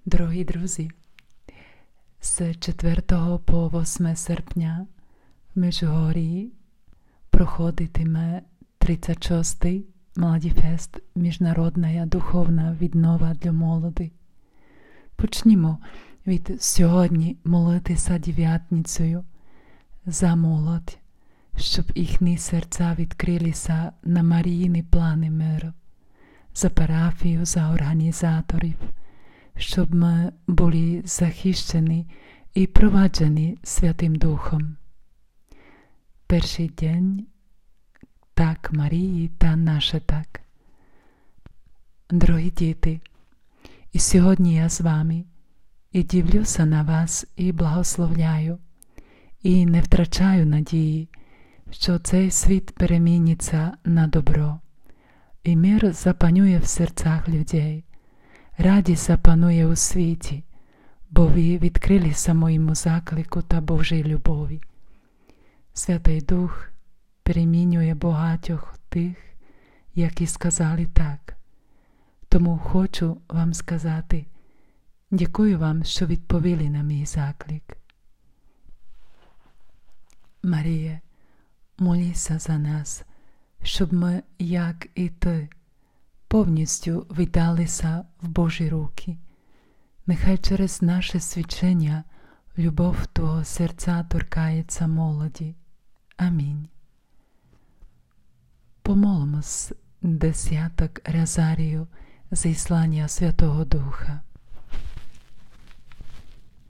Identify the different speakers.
Speaker 1: Дорогі друзі, з 4 по 8 серпня в Межгорії проходитиме 36-й Младіфест – Міжнародна духовна віднова для молоді. Почнімо від сьогодні молитися дев'ятницею за молодь, щоб їхні серця відкрилися на Маріїні плани миру, за парафію, за організаторів, щоб ми були захищені і проваджені Святим Духом. Перший день так Марії та наше так. Дорогі діти, і сьогодні я з вами, і дивлюся на вас, і благословляю, і не втрачаю надії, що цей світ переміниться на добро, і мир запанує в серцях людей. Радість запанує у світі, бо ви відкрилися моєму заклику та Божій любові. Святий Дух перемінює багатьох тих, які сказали так. Тому хочу вам сказати, дякую вам, що відповіли на мій заклик. Марія, молися за нас, щоб ми, як і ти, повністю віддалися в Божі руки. Нехай через наше свідчення любов Твого серця торкається молоді. Амінь. Помолимось десяток Розарію зіслання Святого Духа.